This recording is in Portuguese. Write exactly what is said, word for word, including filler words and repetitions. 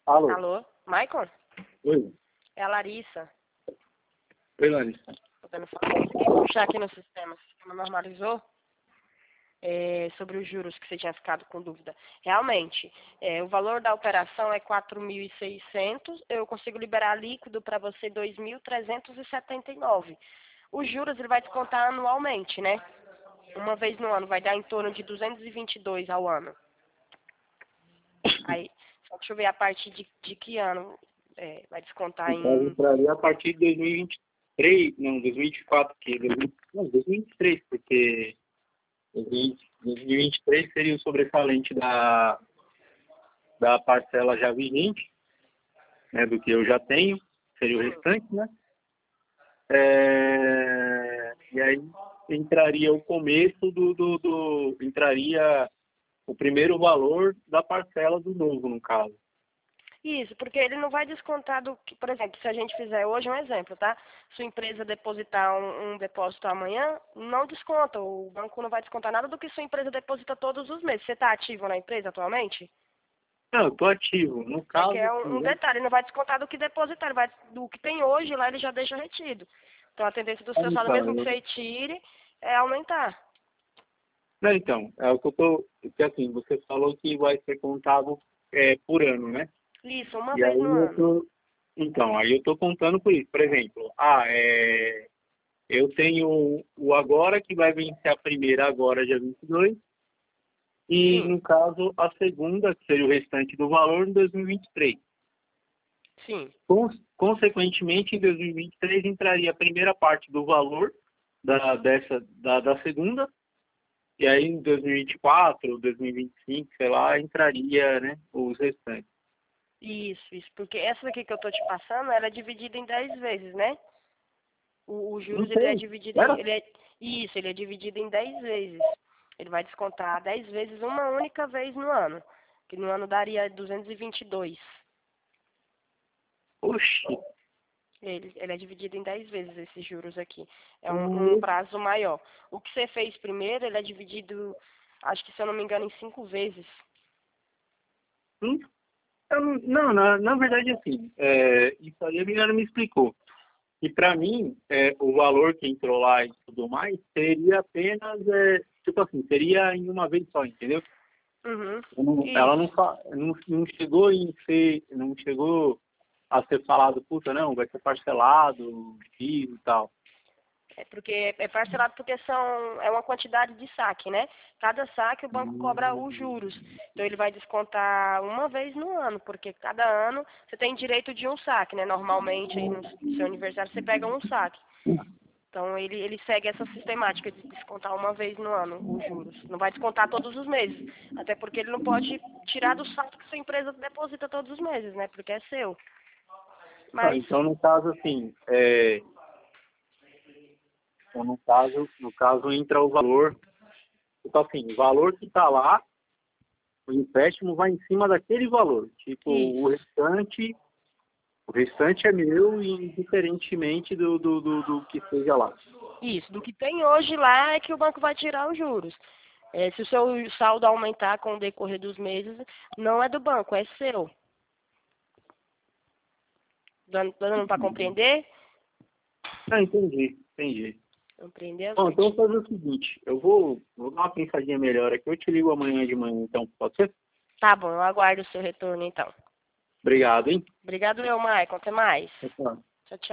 Alô? Alô? Maicon? Oi. É a Larissa. Oi, Larissa. Podendo falar aqui, vou puxar aqui no sistema. O sistema normalizou é, sobre os juros que você tinha ficado com dúvida. Realmente, é, o valor da operação é quatro mil e seiscentos. Eu consigo liberar líquido para você dois mil trezentos e setenta e nove. Os juros ele vai descontar anualmente, né? Uma vez no ano, vai dar em torno de duzentos e vinte e dois ao ano. Aí, só deixa eu ver a partir de, de que ano é, vai descontar Então, eu em... entraria a partir de dois mil e vinte e três, não, dois mil e vinte e quatro, que dois mil, não, dois mil e vinte e três, porque dois mil e vinte e três seria o sobressalente da, da parcela já vigente, né, do que eu já tenho, seria o restante, né? É, e aí entraria o começo do, do, do... entraria o primeiro valor da parcela do novo, no caso. Isso, porque ele não vai descontar do que, por exemplo, se a gente fizer hoje um exemplo, tá? Sua empresa depositar um, um depósito amanhã, não desconta. O banco não vai descontar nada do que sua empresa deposita todos os meses. Você está ativo na empresa atualmente? Não, eu tô ativo. No É que caso, é um, um né? detalhe, não vai descontar do que depositar, ele vai, do que tem hoje lá ele já deixa retido. Então a tendência do seu saldo, Então, mesmo que eu- você tire, é aumentar. não, então, é o que eu tô. Que assim, você falou que vai ser contado é, por ano, né? Isso, uma E vez no aí eu ano. tô. Então, aí eu tô contando por isso. Por exemplo, ah, é, eu tenho o agora que vai vencer a primeira agora, dia vinte e dois, e Sim, no caso a segunda, que seria o restante do valor, em dois mil e vinte e três. sim. Con- Consequentemente, em dois mil e vinte e três entraria a primeira parte do valor da, dessa, da, da segunda. E aí, em dois mil e vinte e quatro, dois mil e vinte e cinco, sei lá, entraria, né, os restantes. Isso, isso. Porque essa daqui que eu tô te passando, ela é dividida em dez vezes, né? O, o Não juros ele é sei. dividido em, Era? ele é, isso, ele é dividido em dez vezes. Ele vai descontar dez vezes uma única vez no ano, que no ano daria duzentos e vinte e dois. Oxi. Ele, ele é dividido em dez vezes esses juros aqui. É um, um Hum, prazo maior. O que você fez primeiro, ele é dividido, acho que se eu não me engano, em cinco vezes. hum, eu não, não, na, na verdade, assim, é, isso aí a menina me explicou. E para mim, é, o valor que entrou lá e tudo mais seria apenas, é, tipo assim, seria em uma vez só, entendeu? Uhum. Eu não- ela não, Isso. fa- não, não chegou em ser, não chegou a ser falado, puta, não, vai ser parcelado, X e tal. É porque é parcelado porque são, é uma quantidade de saque, né? Cada saque o banco cobra os juros. Então ele vai descontar uma vez no ano, porque cada ano você tem direito de um saque, né? Normalmente aí no seu aniversário você pega um saque. Então ele, ele segue essa sistemática de descontar uma vez no ano os juros. Não vai descontar todos os meses. Até porque ele não pode tirar do saldo que sua empresa deposita todos os meses, né? Porque é seu. Ah, Mas então, no caso, assim, é, então, no caso, no caso entra o valor, tipo assim, o valor que está lá, o empréstimo vai em cima daquele valor. Tipo, o isso. restante, o restante é meu, indiferentemente do, do, do, do que seja lá. Isso, do que tem hoje lá é que o banco vai tirar os juros. É, se o seu saldo aumentar com o decorrer dos meses, não é do banco, é seu. Dando, dando para compreender? Ah, entendi, entendi. Compreendeu, Bom, então eu gente? vou fazer o seguinte, eu vou, vou dar uma pensadinha melhor aqui, eu te ligo amanhã de manhã, então, pode ser? Tá bom, eu aguardo o seu retorno então. Obrigado, hein? Obrigado, meu Maicon. Até mais. Tchau, tchau.